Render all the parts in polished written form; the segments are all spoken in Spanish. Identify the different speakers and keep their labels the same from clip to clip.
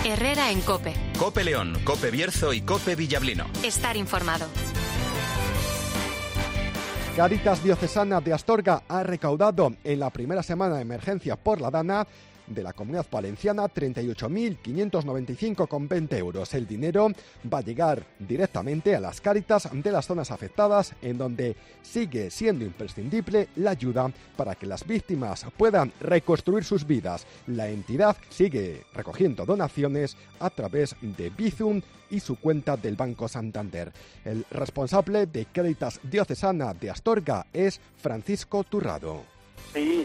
Speaker 1: Herrera en COPE.
Speaker 2: COPE León, COPE Bierzo y COPE Villablino.
Speaker 1: Estar informado.
Speaker 3: Cáritas Diocesana de Astorga ha recaudado en la primera semana de emergencia por la Dana de la Comunidad Valenciana 38.595,20 euros. El dinero va a llegar directamente a las Cáritas de las zonas afectadas, en donde sigue siendo imprescindible la ayuda para que las víctimas puedan reconstruir sus vidas. La entidad sigue recogiendo donaciones a través de Bizum y su cuenta del Banco Santander. El responsable de Cáritas Diocesana de Astorga es Francisco Turrado.
Speaker 4: Sí,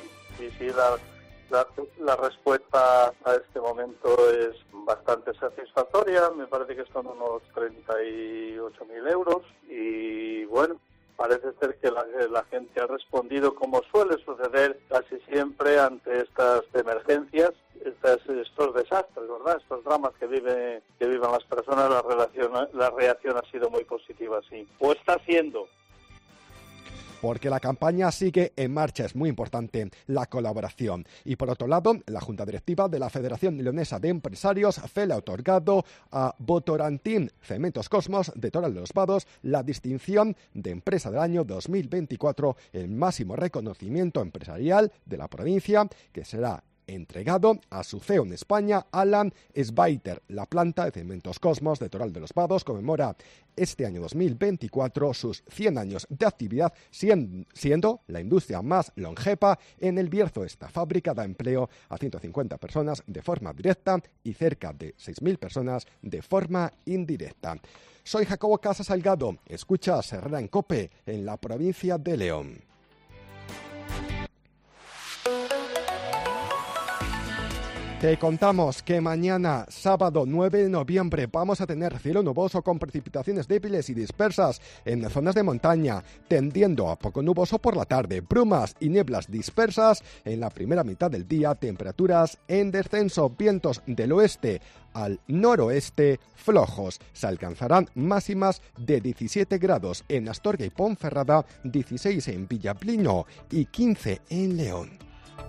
Speaker 4: la respuesta a este momento es bastante satisfactoria. Me parece que son unos 38.000 euros y bueno, parece ser que la gente ha respondido como suele suceder casi siempre ante estas emergencias, estos desastres, ¿verdad? Estos dramas que viven las personas. La reacción ha sido muy positiva, sí. O está haciendo.
Speaker 3: Porque la campaña sigue en marcha, es muy importante la colaboración. Y por otro lado, la Junta Directiva de la Federación Leonesa de Empresarios le ha otorgado a Votorantim Cementos Cosmos de Toral de los Vados la distinción de Empresa del Año 2024, el máximo reconocimiento empresarial de la provincia, que será entregado a su CEO en España, Alan Sbaiter. La planta de Cementos Cosmos de Toral de los Vados conmemora este año 2024 sus 100 años de actividad, siendo la industria más longeva en el Bierzo. Esta fábrica da empleo a 150 personas de forma directa y cerca de 6.000 personas de forma indirecta. Soy Jacobo Casas Salgado, escuchas Herrera en COPE en la provincia de León. Te contamos que mañana, sábado 9 de noviembre, vamos a tener cielo nuboso con precipitaciones débiles y dispersas en zonas de montaña, tendiendo a poco nuboso por la tarde, brumas y nieblas dispersas en la primera mitad del día, temperaturas en descenso, vientos del oeste al noroeste flojos. Se alcanzarán máximas de 17 grados en Astorga y Ponferrada, 16 en Villablino y 15 en León.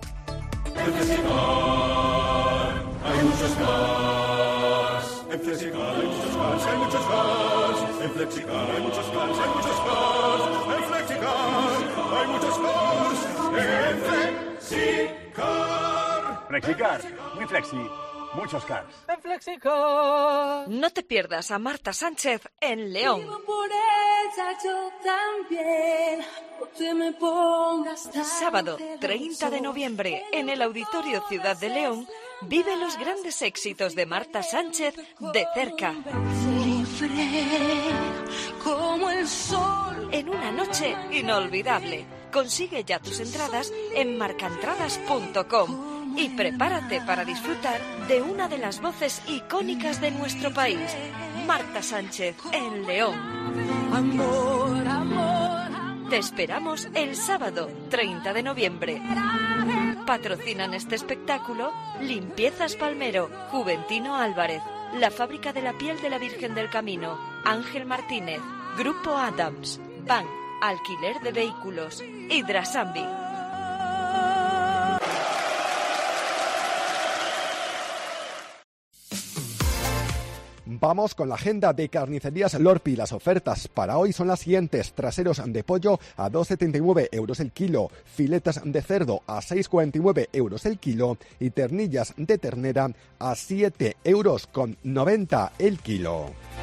Speaker 5: Hay muchos cars, en Flexicar hay muchos cars, hay muchos cars, en Flexicar hay muchos cars, hay muchos cars, en Flexicar hay muchos cars, en Flexicar.
Speaker 6: Flexicar, muy flexi, muchos cars.
Speaker 7: En Flexicar.
Speaker 8: No te pierdas a Marta Sánchez en León.
Speaker 9: Yo también, no te me pongas tan
Speaker 8: Sábado 30 de noviembre en el Auditorio Ciudad de León. Vive los grandes éxitos de Marta Sánchez de cerca.
Speaker 9: Como el sol.
Speaker 8: En una noche inolvidable. Consigue ya tus entradas en marcaentradas.com y prepárate para disfrutar de una de las voces icónicas de nuestro país, Marta Sánchez en León.
Speaker 9: Amor, amor, amor.
Speaker 8: Te esperamos el sábado 30 de noviembre. Patrocinan este espectáculo Limpiezas Palmero, Juventino Álvarez, la Fábrica de la Piel de la Virgen del Camino, Ángel Martínez, Grupo Adams, Bank, Alquiler de Vehículos, Hidrasambi.
Speaker 3: Vamos con la agenda de Carnicerías Lorpi. Las ofertas para hoy son las siguientes: traseros de pollo a 2,79 euros el kilo, filetas de cerdo a 6,49 euros el kilo y ternillas de ternera a 7,90 euros el kilo.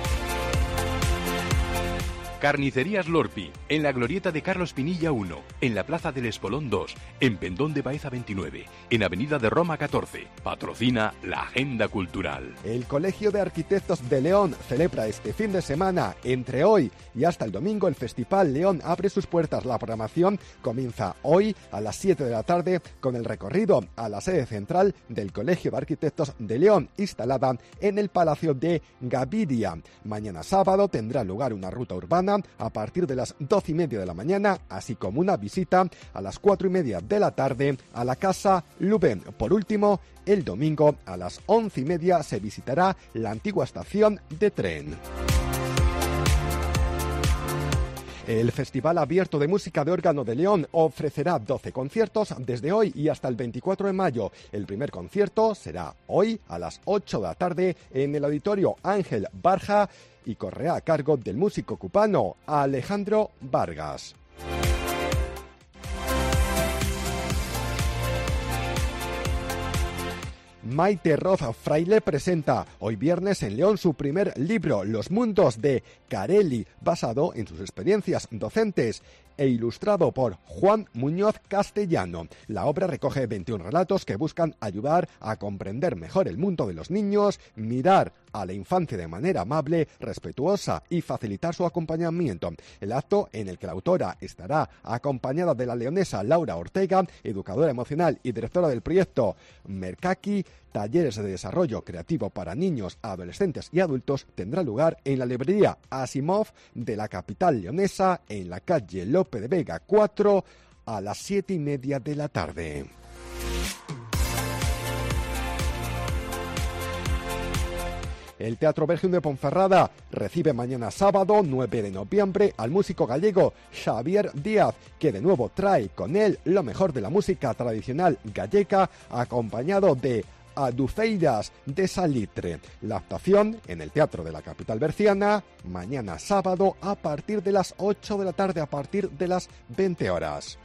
Speaker 10: Carnicerías Lorpi, en la glorieta de Carlos Pinilla 1, en la Plaza del Espolón 2, en Pendón de Baeza 29, en Avenida de Roma 14. Patrocina la Agenda Cultural.
Speaker 3: El Colegio de Arquitectos de León celebra este fin de semana, entre hoy y hasta el domingo, el Festival León abre sus puertas. La programación comienza hoy a las 7 de la tarde con el recorrido a la sede central del Colegio de Arquitectos de León, instalada en el Palacio de Gaviria. Mañana sábado tendrá lugar una ruta urbana a partir de las 12:30 de la mañana, así como una visita a las 4:30 de la tarde a la Casa Lubén. Por último, el domingo a las 11:30 se visitará la antigua estación de tren. El Festival Abierto de Música de Órgano de León ofrecerá 12 conciertos desde hoy y hasta el 24 de mayo. El primer concierto será hoy a las 8 de la tarde en el Auditorio Ángel Barja y correrá a cargo del músico cubano Alejandro Vargas. Maite Roz Fraile presenta hoy viernes en León su primer libro, Los Mundos de Carelli, basado en sus experiencias docentes e ilustrado por Juan Muñoz Castellano. La obra recoge 21 relatos que buscan ayudar a comprender mejor el mundo de los niños, mirar a la infancia de manera amable, respetuosa y facilitar su acompañamiento. El acto, en el que la autora estará acompañada de la leonesa Laura Ortega, educadora emocional y directora del proyecto Mercaki, talleres de desarrollo creativo para niños, adolescentes y adultos, tendrá lugar en la librería Asimov de la capital leonesa, en la calle Lope de Vega 4, a las 7:30 de la tarde. El Teatro Bergium de Ponferrada recibe mañana sábado 9 de noviembre al músico gallego Xavier Díaz, que de nuevo trae con él lo mejor de la música tradicional gallega, acompañado de Adufeiras de Salitre. La actuación en el Teatro de la capital berciana, mañana sábado a partir de las 8 de la tarde, a partir de las 20 horas.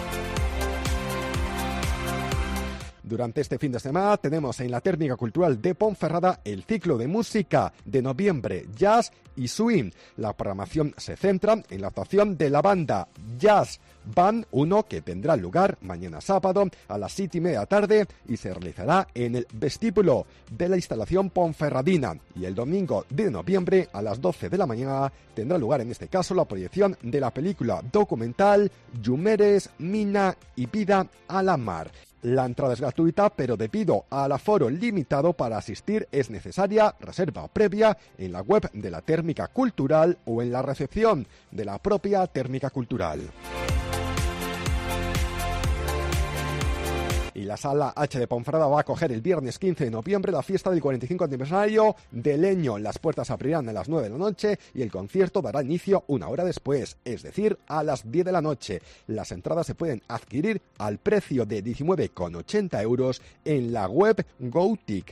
Speaker 3: Durante este fin de semana tenemos en la Térmica Cultural de Ponferrada el ciclo de música de noviembre, jazz y swing. La programación se centra en la actuación de la banda Jazz Band 1, que tendrá lugar mañana sábado a las 7:30 de la tarde y se realizará en el vestíbulo de la instalación ponferradina. Y el domingo de noviembre a las 12 de la mañana tendrá lugar, en este caso, la proyección de la película documental Llumeres, Mina y Vida a la Mar. La entrada es gratuita, pero debido al aforo limitado, para asistir es necesaria reserva previa en la web de la Térmica Cultural o en la recepción de la propia Térmica Cultural. Y la Sala H de Ponferrada va a acoger el viernes 15 de noviembre la fiesta del 45 aniversario de Leño. Las puertas abrirán a las 9 de la noche y el concierto dará inicio una hora después, es decir, a las 10 de la noche. Las entradas se pueden adquirir al precio de 19,80 € en la web GoTick.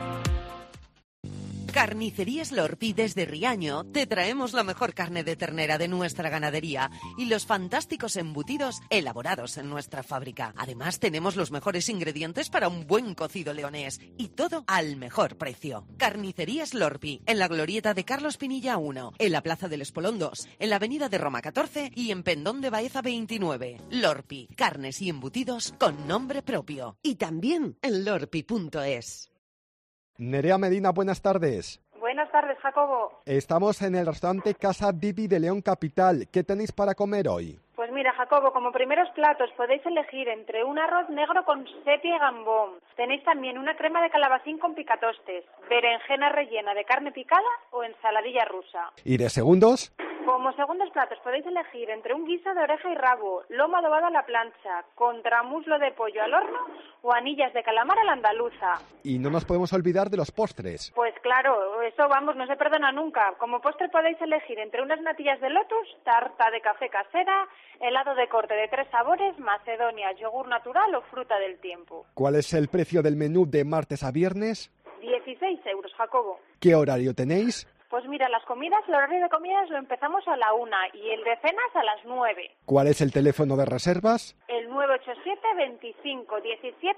Speaker 11: Carnicerías Lorpi desde Riaño te traemos la mejor carne de ternera de nuestra ganadería y los fantásticos embutidos elaborados en nuestra fábrica. Además tenemos los mejores ingredientes para un buen cocido leonés y todo al mejor precio. Carnicerías Lorpi, en la glorieta de Carlos Pinilla 1, en la Plaza del Espolón 2, en la Avenida de Roma 14 y en Pendón de Baeza 29. Lorpi, carnes y embutidos con nombre propio. Y también en lorpi.es.
Speaker 3: Nerea Medina, buenas tardes.
Speaker 12: Buenas tardes, Jacobo.
Speaker 3: Estamos en el restaurante Casa Divi de León Capital. ¿Qué tenéis para comer hoy?
Speaker 12: Pues mira, Jacobo, como primeros platos podéis elegir entre un arroz negro con sepia y gambón. Tenéis también una crema de calabacín con picatostes, berenjena rellena de carne picada o ensaladilla rusa.
Speaker 3: ¿Y de segundos?
Speaker 12: Como segundos platos podéis elegir entre un guiso de oreja y rabo, lomo adobado a la plancha, contramuslo de pollo al horno o anillas de calamar a la andaluza.
Speaker 3: Y no nos podemos olvidar de los postres.
Speaker 12: Pues claro, eso vamos, no se perdona nunca. Como postre podéis elegir entre unas natillas de lotus, tarta de café casera, helado de corte de 3 sabores, macedonia, yogur natural o fruta del tiempo.
Speaker 3: ¿Cuál es el precio del menú de martes a viernes?
Speaker 12: 16 €, Jacobo.
Speaker 3: ¿Qué horario tenéis?
Speaker 12: Pues mira, las comidas, el horario de comidas lo empezamos a la 1 y el de cenas a las 9.
Speaker 3: ¿Cuál es el teléfono de reservas?
Speaker 12: El 987 25 17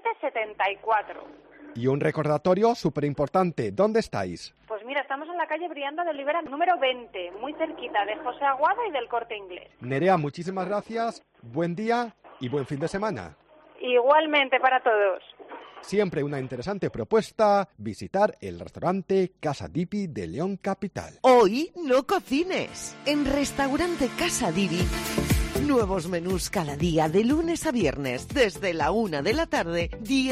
Speaker 12: 74.
Speaker 3: Y un recordatorio súper importante, ¿dónde estáis?
Speaker 12: Pues mira, estamos en la calle Brianda de Olivera número 20, muy cerquita de José Aguado y del Corte Inglés.
Speaker 3: Nerea, muchísimas gracias, buen día y buen fin de semana.
Speaker 12: Igualmente para todos.
Speaker 3: Siempre una interesante propuesta, visitar el restaurante Casa Divi de León Capital.
Speaker 11: Hoy no cocines. En Restaurante Casa Divi, nuevos menús cada día de lunes a viernes, desde la 1 de la tarde,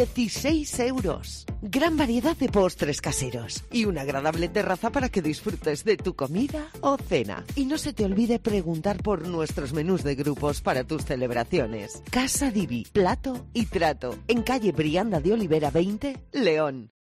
Speaker 11: 16 €. Gran variedad de postres caseros y una agradable terraza para que disfrutes de tu comida o cena. Y no se te olvide preguntar por nuestros menús de grupos para tus celebraciones. Casa Divi, plato y trato, en calle Brianda de Olivera 20, León.